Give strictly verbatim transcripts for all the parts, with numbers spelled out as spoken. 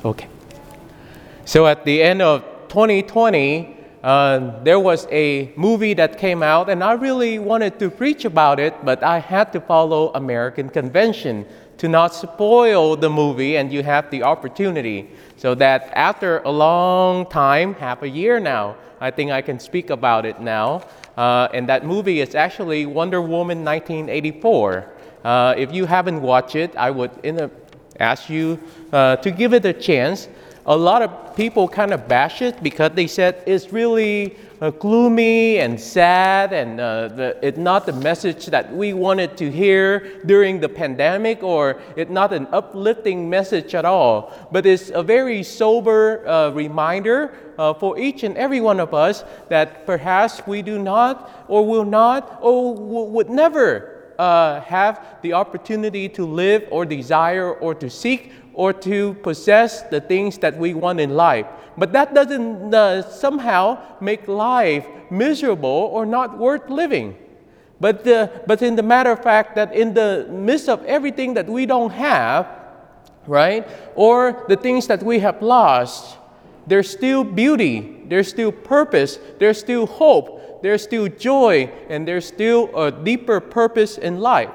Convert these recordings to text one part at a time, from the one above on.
Okay. So at the end of twenty twenty, uh, there was a movie that came out, and I really wanted to preach about it, but I had to follow American convention to not spoil the movie, and you have the opportunity. So that after a long time, half a year now, I think I can speak about it now. Uh, and that movie is actually Wonder Woman nineteen eighty-four. Uh, if you haven't watched it, I would in a, ask you uh, to give it a chance. A lot of people kind of bash it because they said it's really uh, gloomy and sad, and uh, the, it's not the message that we wanted to hear during the pandemic, or it's not an uplifting message at all. But it's a very sober uh, reminder uh, for each and every one of us that perhaps we do not, or will not, or w- would never uh, have the opportunity to live or desire or to seek or to possess the things that we want in life. But that doesn't uh, somehow make life miserable or not worth living. But, uh, but in the matter of fact that in the midst of everything that we don't have, right, or the things that we have lost, there's still beauty, there's still purpose, there's still hope, there's still joy, and there's still a deeper purpose in life.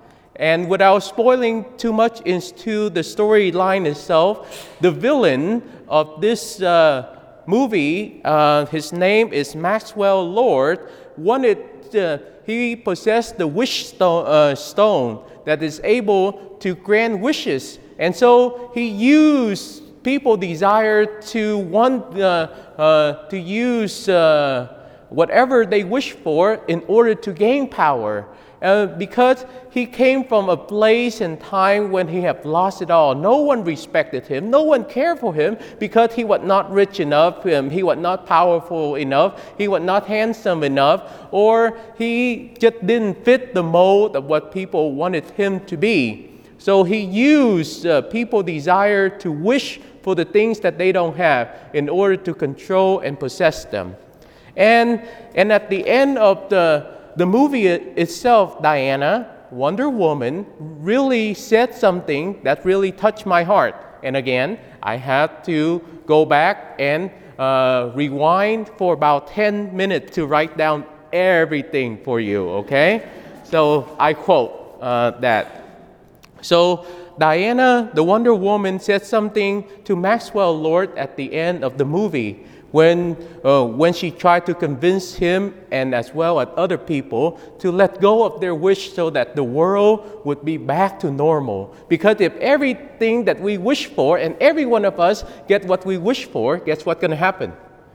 And without spoiling too much into the storyline itself, the villain of this uh, movie, uh, his name is Maxwell Lord, wanted uh, he possessed the wish stone, uh, stone that is able to grant wishes. And so he used people's desire to want uh, uh, to use uh, whatever they wish for in order to gain power. Uh, because he came from a place and time when he had lost it all. No one respected him. No one cared for him because he was not rich enough. Um, he was not powerful enough. He was not handsome enough. Or he just didn't fit the mold of what people wanted him to be. So he used uh, people's desire to wish for the things that they don't have in order to control and possess them. And, and at the end of the The movie itself, Diana, Wonder Woman, really said something that really touched my heart. And again, I had to go back and uh, rewind for about ten minutes to write down everything for you, okay? So I quote uh, that. So Diana, the Wonder Woman, said something to Maxwell Lord at the end of the movie. When, uh, when she tried to convince him and as well as other people to let go of their wish so that the world would be back to normal. Because if everything that we wish for and every one of us get what we wish for, guess what's going to happen?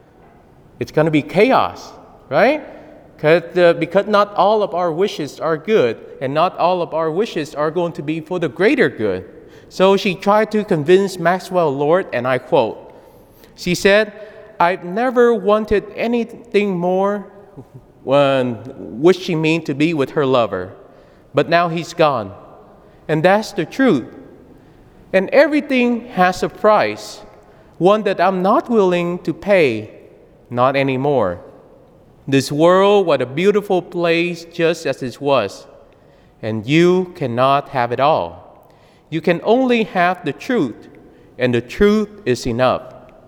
It's going to be chaos, right? Because, uh, because not all of our wishes are good, and not all of our wishes are going to be for the greater good. So she tried to convince Maxwell Lord, and I quote, she said, "I've never wanted anything more," when which she mean to be with her lover, "but now he's gone. And that's the truth. And everything has a price, one that I'm not willing to pay, not anymore. This world was a beautiful place just as it was, and you cannot have it all. You can only have the truth, and the truth is enough.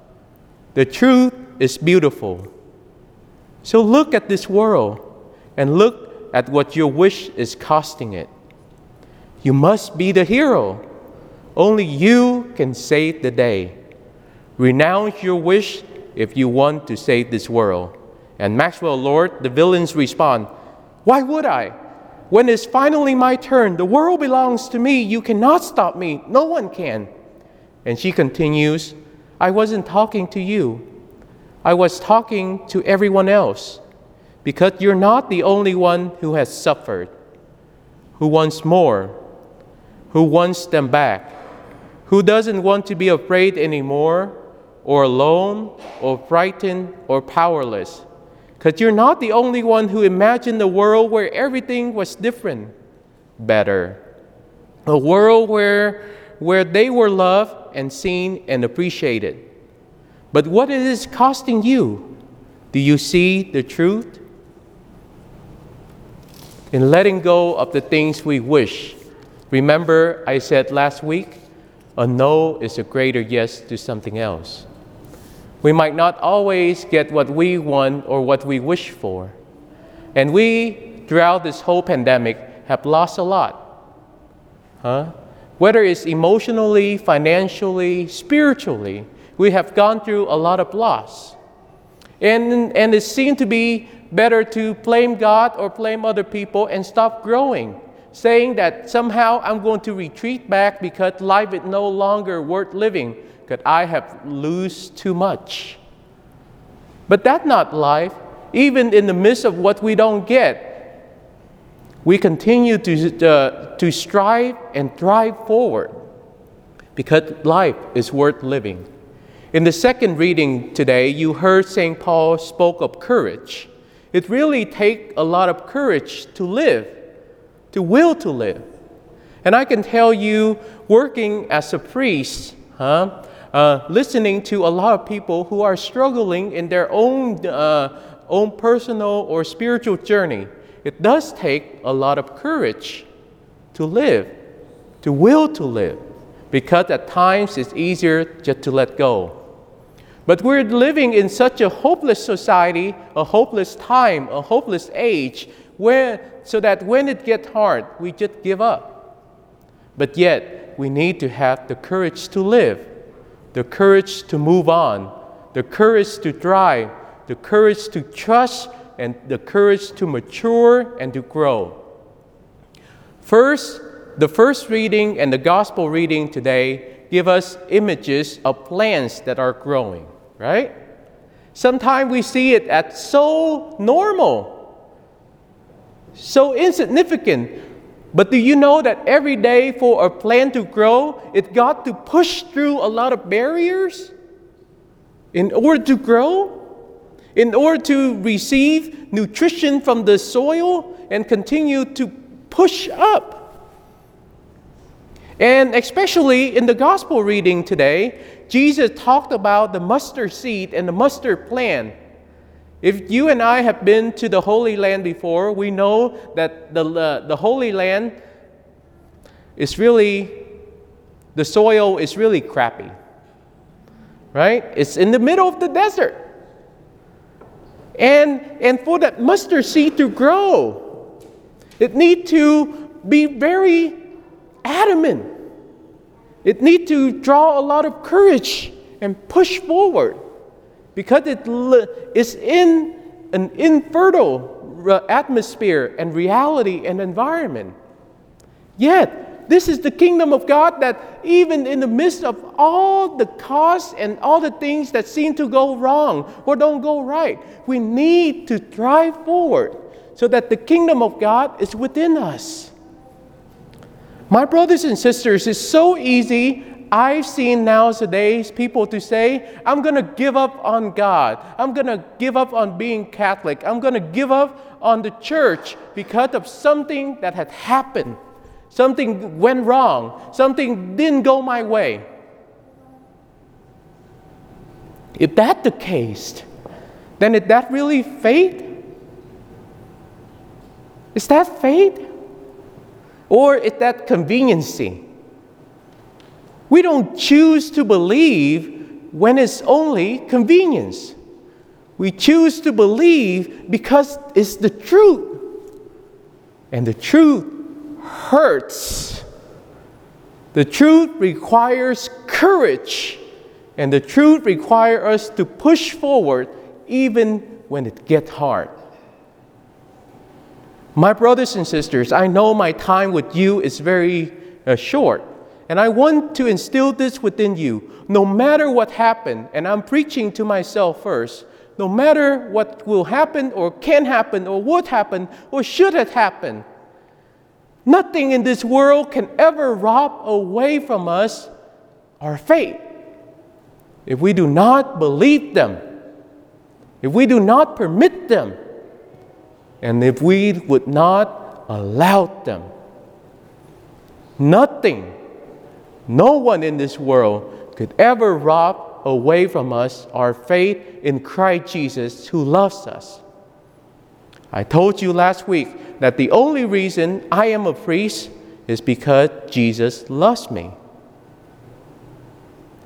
The truth is beautiful. So look at this world and look at what your wish is costing it. You must be the hero. Only you can save the day. Renounce your wish if you want to save this world." And Maxwell Lord, the villains, respond, "Why would I? When it's finally my turn, the world belongs to me. You cannot stop me. No one can." And she continues, "I wasn't talking to you. I was talking to everyone else, because you're not the only one who has suffered, who wants more, who wants them back, who doesn't want to be afraid anymore, or alone, or frightened, or powerless. Because you're not the only one who imagined a world where everything was different, better. A world where, where they were loved and seen and appreciated. But what it is costing you? Do you see the truth? In letting go of the things we wish. Remember, I said last week, A no is a greater yes to something else. We might not always get what we want or what we wish for. And we, throughout this whole pandemic, have lost a lot. Huh? Whether it's emotionally, financially, spiritually, we have gone through a lot of loss. And, and it seemed to be better to blame God or blame other people and stop growing, saying that somehow I'm going to retreat back because life is no longer worth living, because I have lost too much. But that's not life. Even in the midst of what we don't get, we continue to, uh, to strive and thrive forward because life is worth living. In the second reading today, you heard Saint Paul spoke of courage. It really takes a lot of courage to live, to will to live. And I can tell you, working as a priest, huh, uh, listening to a lot of people who are struggling in their own, uh, own personal or spiritual journey, it does take a lot of courage to live, to will to live, because at times it's easier just to let go. But we're living in such a hopeless society, a hopeless time, a hopeless age, where, so that when it gets hard, we just give up. But yet, we need to have the courage to live, the courage to move on, the courage to thrive, the courage to trust, and the courage to mature and to grow. First, the first reading and the gospel reading today give us images of plants that are growing, right? Sometimes we see it as so normal, so insignificant. But do you know that every day for a plant to grow, it got to push through a lot of barriers in order to grow? In order to receive nutrition from the soil and continue to push up. And especially in the gospel reading today, Jesus talked about the mustard seed and the mustard plant. If you and I have been to the Holy Land before, we know that the, uh, the Holy Land is really, the soil is really crappy. Right? It's in the middle of the desert. And, and for that mustard seed to grow, it needs to be very adamant. It needs to draw a lot of courage and push forward because it is in an infertile atmosphere and reality and environment. Yet, this is the kingdom of God that even in the midst of all the costs and all the things that seem to go wrong or don't go right, we need to drive forward so that the kingdom of God is within us. My brothers and sisters, it's so easy. I've seen nowadays people to say, I'm going to give up on God. I'm going to give up on being Catholic. I'm going to give up on the church because of something that had happened. Something went wrong. Something didn't go my way. If that's the case, then is that really faith? Is that faith? Or is that conveniency? We don't choose to believe when it's only convenience. We choose to believe because it's the truth. And the truth hurts. The truth requires courage. And the truth requires us to push forward even when it gets hard. My brothers and sisters, I know my time with you is very uh, short. And I want to instill this within you. No matter what happened, and I'm preaching to myself first, no matter what will happen or can happen or would happen or should have happened, nothing in this world can ever rob away from us our faith. If we do not believe them, if we do not permit them, and if we would not allow them, nothing, no one in this world could ever rob away from us our faith in Christ Jesus who loves us. I told you last week that the only reason I am a priest is because Jesus loves me.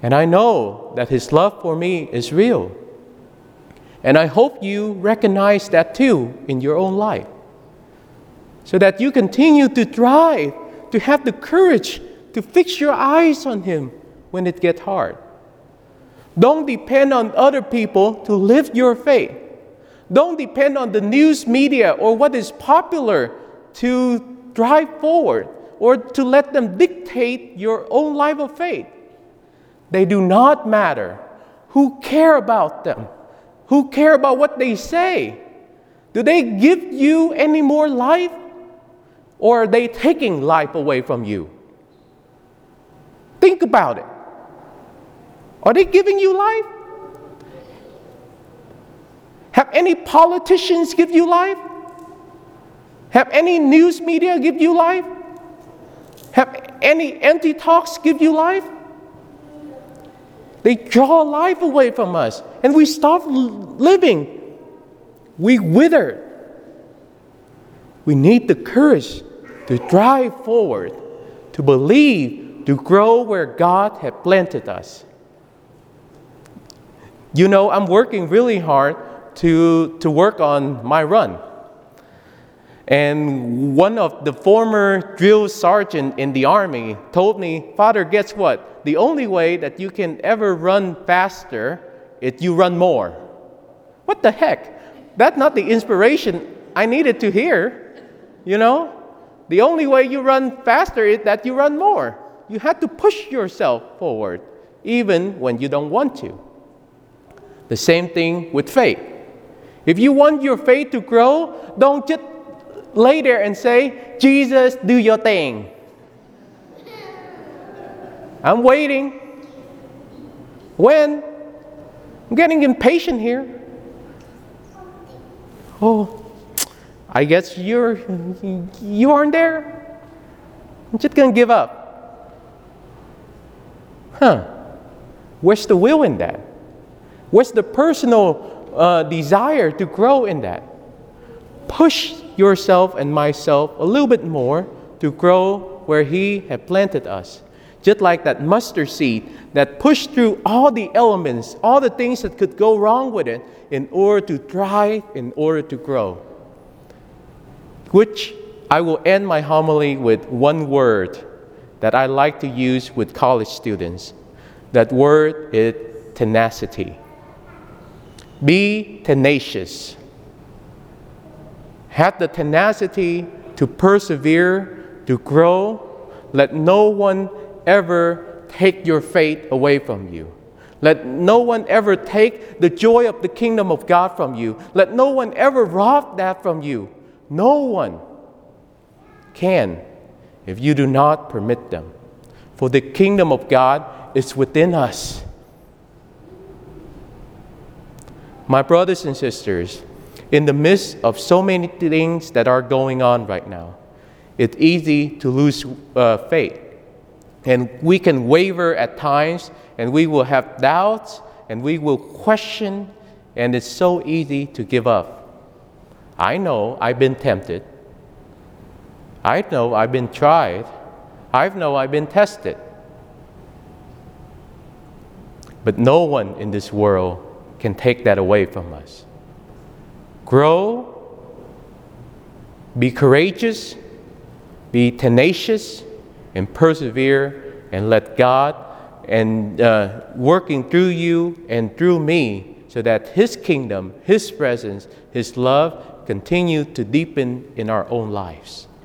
And I know that His love for me is real. And I hope you recognize that too in your own life, so that you continue to thrive, to have the courage to fix your eyes on Him when it gets hard. Don't depend on other people to live your faith. Don't depend on the news media or what is popular to drive forward or to let them dictate your own life of faith. They do not matter. Who care about them? Who care about what they say? Do they give you any more life? Or are they taking life away from you? Think about it. Are they giving you life? Have any politicians give you life? Have any news media give you life? Have any anti-talks give you life? They draw life away from us, and we stop living. We wither. We need the courage to drive forward, to believe, to grow where God has planted us. You know, I'm working really hard to, to work on my run. And one of the former drill sergeant in the Army told me, Father, guess what? The only way that you can ever run faster is you run more. What the heck? That's not the inspiration I needed to hear. You know? The only way you run faster is that you run more. You have to push yourself forward, even when you don't want to. The same thing with faith. If you want your faith to grow, don't just lay there and say, Jesus, do your thing. I'm waiting. When? I'm getting impatient here. Oh, I guess you're, you aren't there. I'm just going to give up. Huh. Where's the will in that? Where's the personal uh, desire to grow in that? Push yourself and myself a little bit more to grow where He had planted us. Just like that mustard seed that pushed through all the elements, all the things that could go wrong with it in order to thrive, in order to grow. Which I will end my homily with one word that I like to use with college students. That word is tenacity. Be tenacious. Have the tenacity to persevere, to grow. Let no one ever take your faith away from you. Let no one ever take the joy of the kingdom of God from you. Let no one ever rob that from you. No one can if you do not permit them. For the kingdom of God is within us. My brothers and sisters, in the midst of so many things that are going on right now, it's easy to lose uh, faith. And we can waver at times, and we will have doubts, and we will question, and it's so easy to give up. I know I've been tempted. I know I've been tried. I know I've been tested. But no one in this world can take that away from us. Grow, be courageous, be tenacious, and persevere, and let God and uh, working through you and through me, so that His kingdom, His presence, His love continue to deepen in our own lives.